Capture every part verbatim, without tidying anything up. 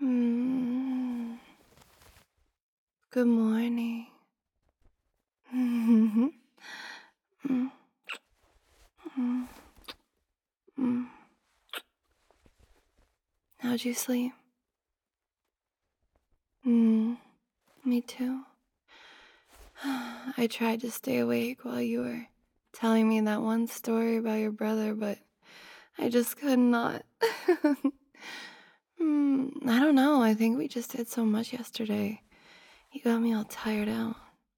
Mm, good morning. Mm, mm, mm, mm. How'd you sleep? Mm, me too. I tried to stay awake while you were telling me that one story about your brother, but I just could not. mm, I don't know. I think we just did so much yesterday. You got me all tired out.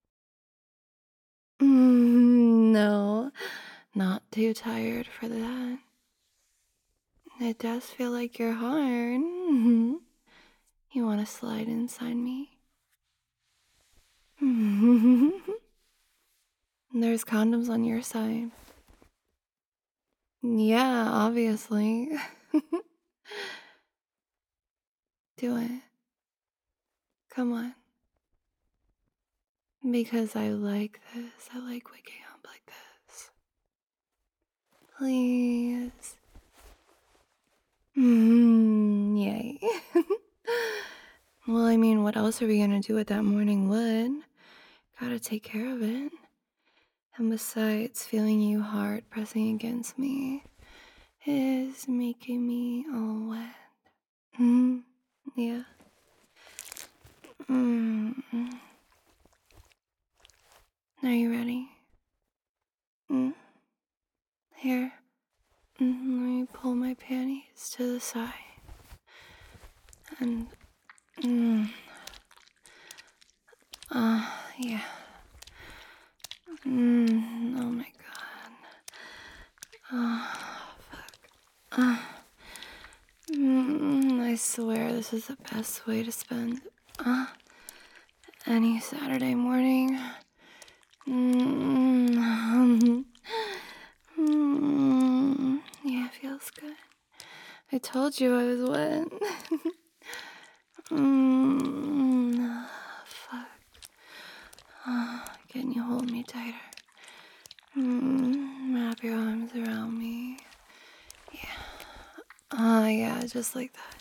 Mm, no, not too tired for that. It does feel like you're hard. Mhm. You want to slide inside me? There's condoms on your side. Yeah, obviously. Do it. Come on. Because I like this. I like waking up like this. Please. Mm, yay. Well, I mean, what else are we gonna do with that morning wood? Gotta take care of it. And besides, feeling you hard pressing against me is making me all wet. Mm, yeah. Mm. Are you ready? Mm. Here. Mm, let me pull my panties to the side. And. Mm. Uh, yeah. Mm. Oh my god. Oh, fuck. Uh. Mm, I swear this is the best way to spend uh, any Saturday morning. Mm, mm, yeah, it feels good. I told you I was wet. mm, fuck. Oh, can you hold me tighter? Mm, wrap your arms around me. Yeah. Oh, yeah, just like that.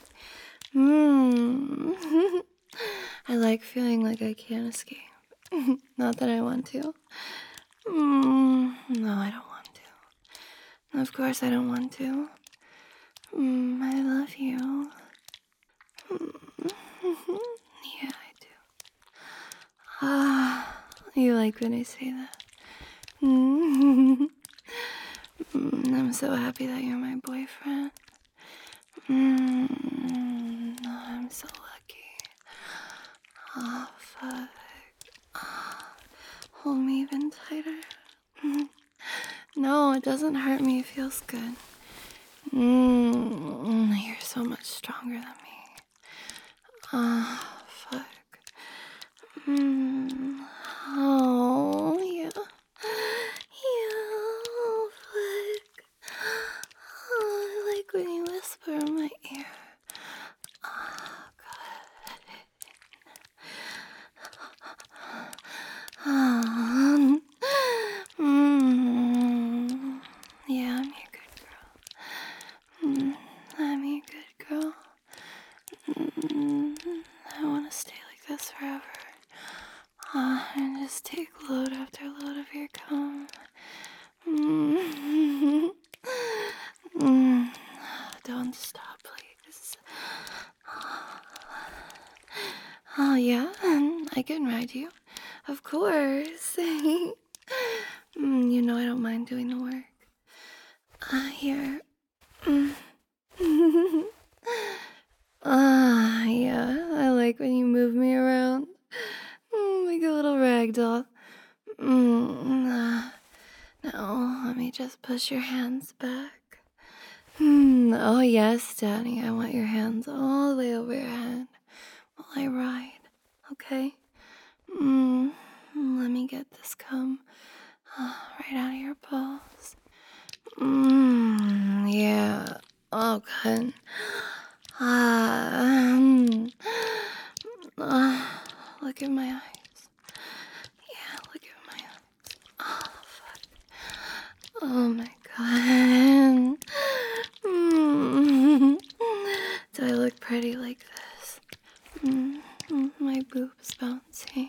Mm. I like feeling like I can't escape. Not that I want to. Mm, no, I don't want to. Of course, I don't want to. Mm, I love you. Mm, yeah, I do. Ah, you like when I say that? Mm, mm, I'm so happy that you're my boyfriend. Mm, I'm so lucky. Oh, fuck. Hold me even tighter. No, it doesn't hurt me. It feels good. Mm, you're so much stronger than me. Ah, fuck. Mm, oh, yeah. Yeah, fuck. Oh, I like when you whisper in my ear. Oh, God. Um, mm, yeah, I'm your good girl. Mm, I'm your good girl. Mm, I want to stay like this forever. Uh, and just take load after load of your cum. Mm, mm, don't stop, please. Oh, yeah, I can ride you. Of course. mm, you know I don't mind doing the work. Ah, uh, here. Mm. Ah, yeah, I like when you move me around. Mm, like a little rag doll. Mm, uh, now, let me just push your hands back. Mm, oh, yes, Daddy, I want your hands all the way over your head while I ride, okay? Mm, let me get this cum uh, right out of your balls. Mmm, yeah. Oh, good. Ah, um, ah, look at my eyes. Yeah, look at my eyes. Oh, fuck. Oh, my God. Mm. Do I look pretty like this? Mm, mm, my boobs bouncing.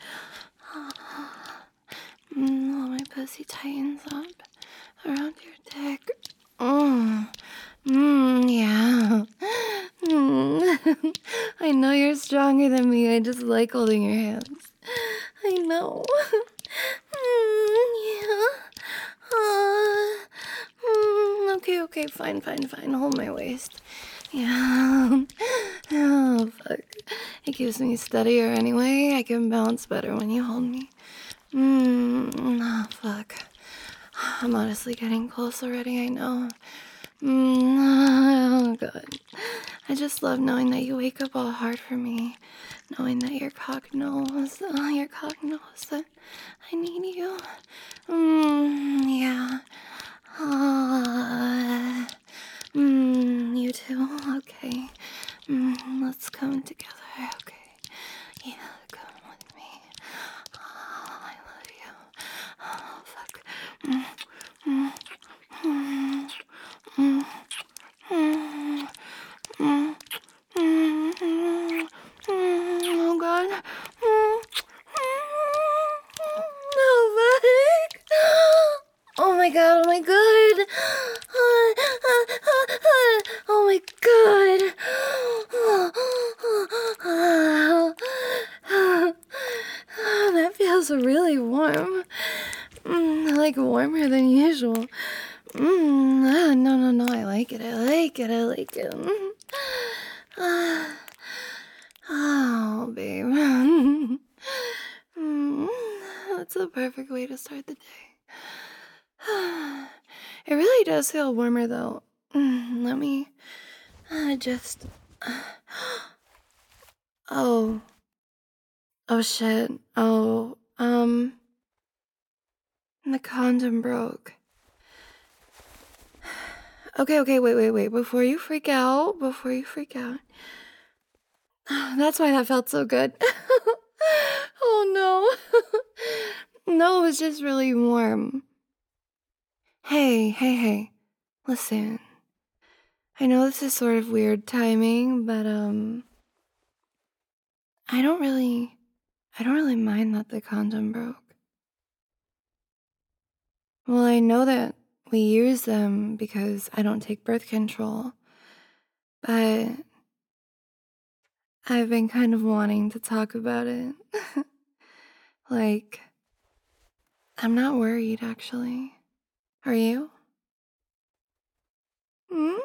Mm, while my pussy tightens up around your dick. Mm, mm, yeah. Mm. I know you're stronger than me. I just like holding your hands. I know. Mm, yeah. Uh, mm, okay, okay, fine, fine, fine. Hold my waist. Yeah. Oh, fuck. It keeps me steadier anyway. I can bounce better when you hold me. Mmm. Oh, fuck. I'm honestly getting close already, I know. Mm, oh, God. I just love knowing that you wake up all hard for me. Knowing that your cock knows, oh, your cock knows that I need you. Mmm, yeah. Uh, mmm, you too? Okay. Mmm, let's come together, okay? Yeah, come with me. Oh, I love you. Oh, fuck. Mm, mm, mm, mm, mm, mm, mm, mm, oh, God. Mm, oh, fuck. Oh, my God. Oh, my God. Oh, my God. That feels really warm. Mm, like warmer than usual. Mm, ah, no, no, no. I like it. I like it. I like it. Mm. Ah. Oh, babe. Mm, that's the perfect way to start the day. It really does feel warmer, though. Mm, let me uh, just. Oh. Oh, shit. Oh, um. The condom broke. Okay, okay, wait, wait, wait. Before you freak out, before you freak out. That's why that felt so good. Oh, no. No, it was just really warm. Hey, hey, hey. Listen. I know this is sort of weird timing, but, um. I don't really. I don't really mind that the condom broke. Well, I know that we use them because I don't take birth control, but I've been kind of wanting to talk about it. Like, I'm not worried, actually. Are you? Hmm?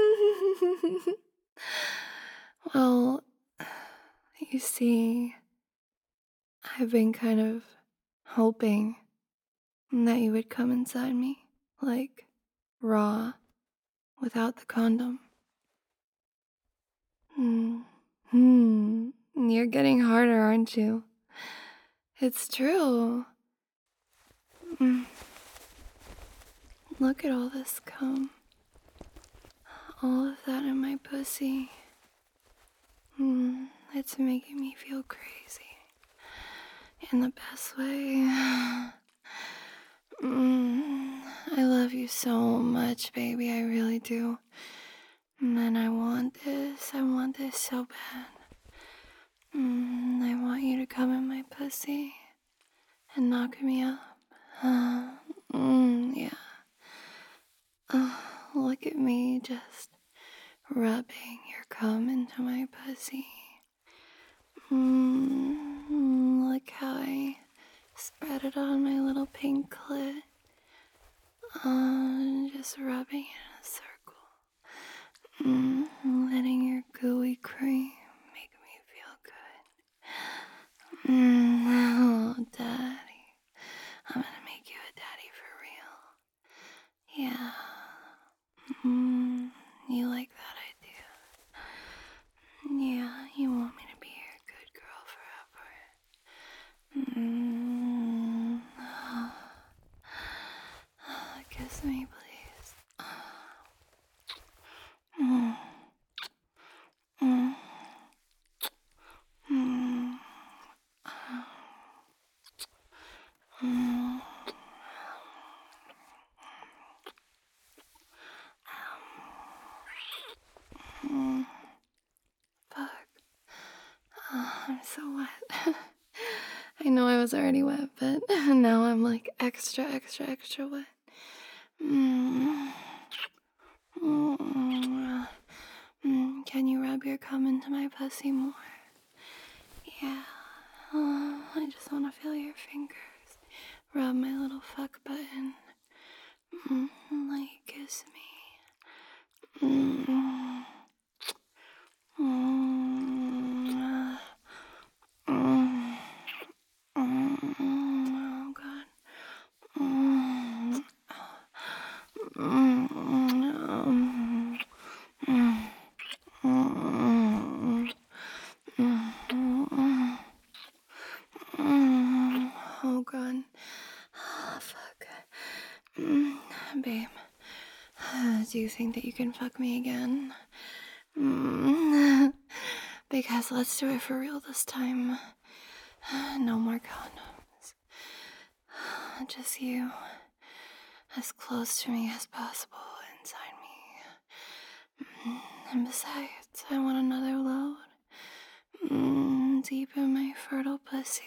Well, you see, I've been kind of hoping that you would come inside me, like, raw, without the condom. Hmm. Hmm. You're getting harder, aren't you? It's true. Mm. Look at all this cum. All of that in my pussy. Mm. It's making me feel crazy. In the best way. Mm. I love you so much, baby. I really do. And I want this. I want this so bad. Mm. I want you to come in my pussy and knock me up. Mm, yeah. Oh, look at me just rubbing your cum into my pussy. Mm, look how I spread it on my little pink clit. Uh, just rubbing it in a circle. Mm, letting your gooey cream make me feel good. Mm, oh, daddy. I'm gonna make you a daddy for real. Yeah. Mm, you like that idea? Yeah, you want me to be your good girl forever. Mm. Kiss me, please. Mm. I'm so wet. I know I was already wet, but now I'm like extra, extra, extra wet. Mm. Mm. Mm. Can you rub your cum into my pussy more? Yeah. Oh, I just want to feel your fingers. Rub my little fuck button. Mm. Like, kiss me. Mm. Mm. Mm. Mm. Oh, God. Mm. Mm. Mm. Mm. Mm. Mm. Mm. Oh, God. Oh, fuck. Mm. Babe, do you think that you can fuck me again? Mm. Because let's do it for real this time. No more condoms. Just you. As close to me as possible inside me. And besides, I want another load. Mm, deep in my fertile pussy.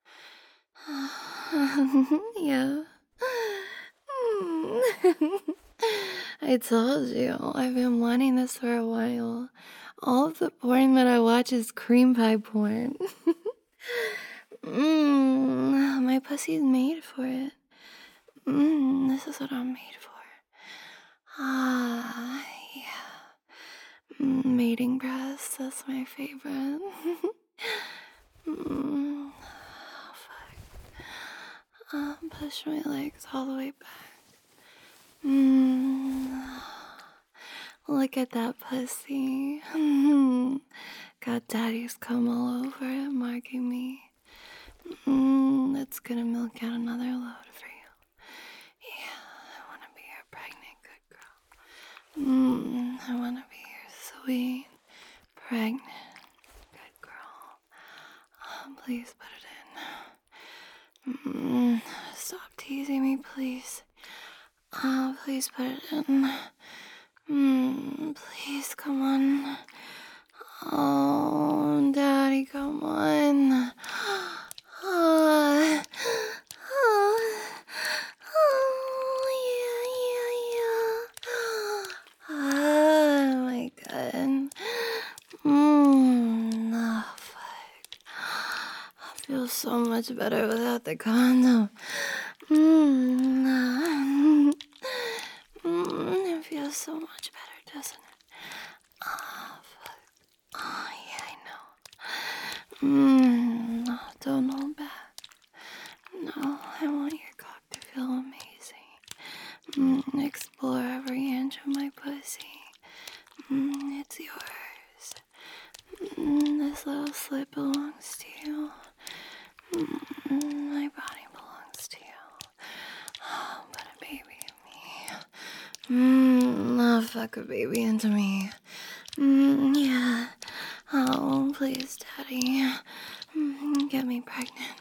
Yeah. I told you, I've been wanting this for a while. All of the porn that I watch is cream pie porn. mm, my pussy's made for it. Mm, this is what I'm made for. Ah, yeah. Mm, mating breasts, that's my favorite. mm, oh, fuck. Um, push my legs all the way back. Mm, look at that pussy. Got daddy's cum all over it, marking me. Mm, that's gonna milk out another load for you. Yeah, I wanna be your pregnant good girl. Mm, I wanna be your sweet, pregnant good girl. Oh, please put it in. Mm, stop teasing me, please. Oh, please put it in. Mm, please, come on. Oh, daddy, come on. Oh, oh, oh, yeah, yeah, yeah. Oh, my God. Mm, oh, fuck. I feel so much better without the condom. Mm, mm, it feels so much better, doesn't it? Oh, fuck. Oh, yeah, I know. Mm, no, don't hold back. No, I want your cock to feel amazing. Mm, explore every inch of my pussy. Mm, it's yours. Mm, this little slit belongs to you. Mm, my body belongs to you. Oh, put a baby in me. Mm, oh, fuck a baby into me. Mm, yeah. Oh, please, daddy. Mm, get me pregnant.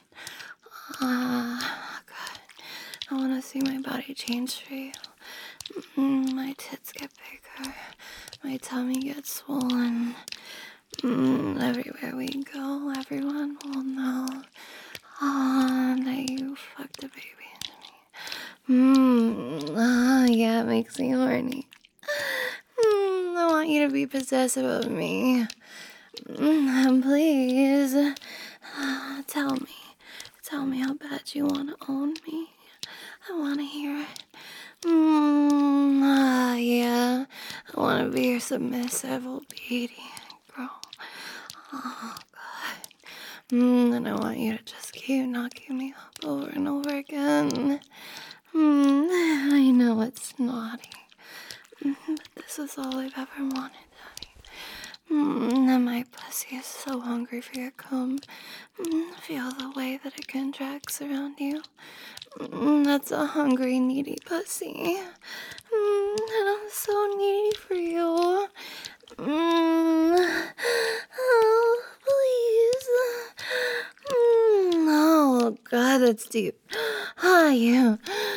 Ah, God. I want to see my body change for you. Mm, my tits get bigger. My tummy gets swollen. Mm, everywhere we go, everyone will know. Ah, that you fucked a baby into me. Mmm, ah, yeah, it makes me horny. Mm, I want you to be possessive of me. Mm, please, uh, tell me. Tell me how bad you want to own me. I want to hear it. Mmm, ah, yeah. I want to be your submissive, obedient girl. Oh, God. Mmm, and I want you to just keep knocking me up over and over again. Mmm, I know it's naughty. Mm, but this is all I've ever wanted, Daddy. Mm, and my pussy is so hungry for your cum. Mm, feel the way that it contracts around you. Mm, that's a hungry, needy pussy. Mm, and I'm so needy for you. Mm, oh, please. Mm, oh, God, that's deep. Ah, yeah.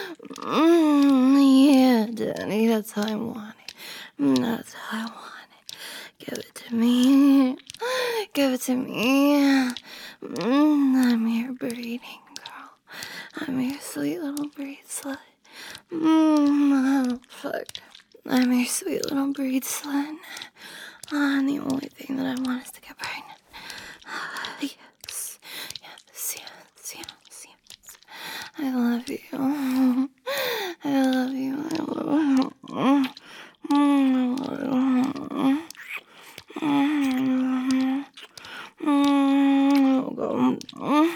Mm, yeah, Daddy, that's how I want it. Mm, that's how I want it. Give it to me. Give give it to me. Mm, I'm your breeding girl. I'm your sweet little breed slut. Mm, oh, fuck. I'm your sweet little breed slut. Ah, and the only thing that I want is to get pregnant. Ah, yes, yes, yes, yes, yes. I love you. I love you. I love you. Mm, I love you. Mm, mm, mm, mm.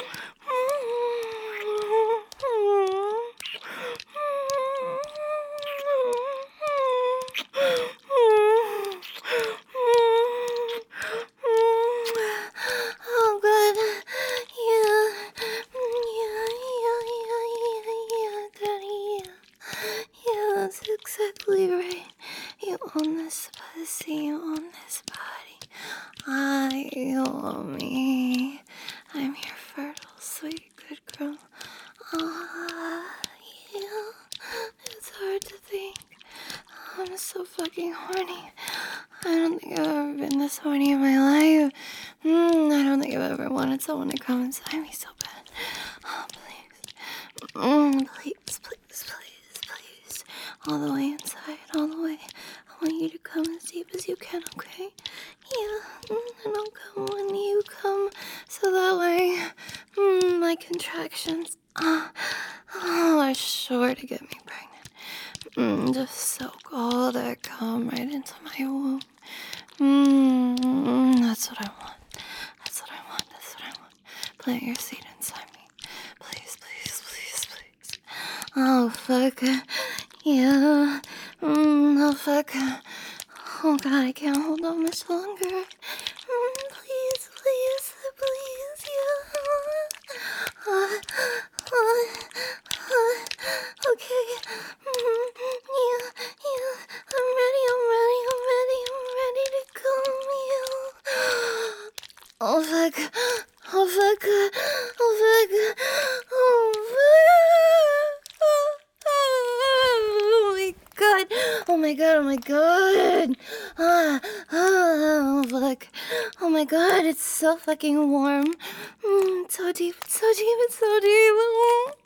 Oh God, yeah, yeah, yeah, yeah, yeah, Daddy, yeah, yeah, that's exactly right. You own this pussy, you own this body. I, you own me. I'm your fertile, sweet, good girl. Ah, yeah, it's hard to think. I'm so fucking horny. I don't think I've ever been this horny in my life. Mm, I don't think I've ever wanted someone to come inside me so bad. Oh, please. Mm, please, please, please, please. All the way inside, all the way. I want you to come as deep as you can, okay? Yeah, mm, and I'll come when you come. So that way, mm, my contractions uh, oh, are sure to get me pregnant. Mm, just soak all that cum right into my womb. Mm, that's what I want. That's what I want. That's what I want. Plant your seed inside me. Please, please, please, please. Oh, fuck. Yeah. Mm, oh, fuck. Oh, God, I can't hold on much longer. Mm, please, please, please, yeah. Uh, uh, uh, okay. Mm, yeah, yeah. I'm ready, I'm ready, I'm ready, I'm ready to come, yeah. Oh, fuck. Oh, fuck. Oh, fuck. Oh, fuck. Oh, my God. Oh, my God. Oh, my God. Ah, ah, oh, fuck. Oh, my God. It's so fucking warm. Mm, it's so deep. It's so deep. It's so deep.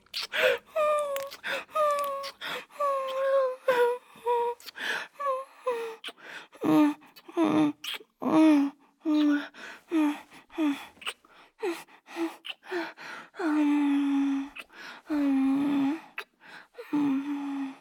Mm, mm, mm, mm, mm, mm. Um, um, um,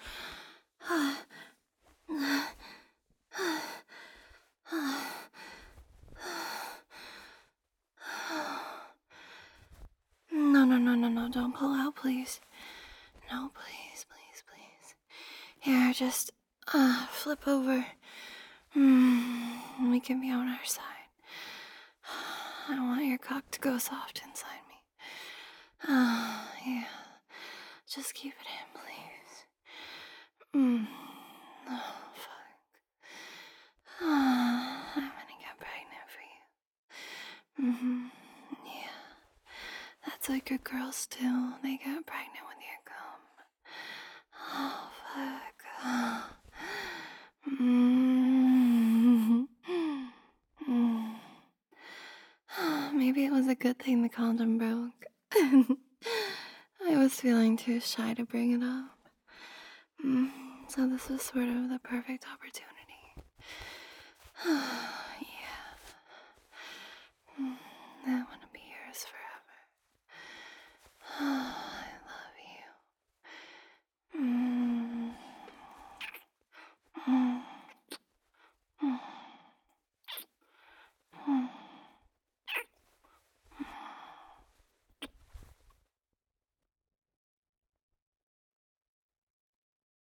No, no, no, no, no, don't pull out, please. No, please, please, please. Here, just uh, flip over. Mm, we can be on our side. I want your cock to go soft inside me. Ah, uh, yeah. Just keep it in, please. Mm. Oh, fuck. Ah, I'm gonna get pregnant for you. Mm-hmm. Yeah. That's what good girls do. They get pregnant with your cum. Oh, fuck. Mm. Mm. Maybe it was a good thing the condom broke. I was feeling too shy to bring it up. Mm. So this was sort of the perfect opportunity.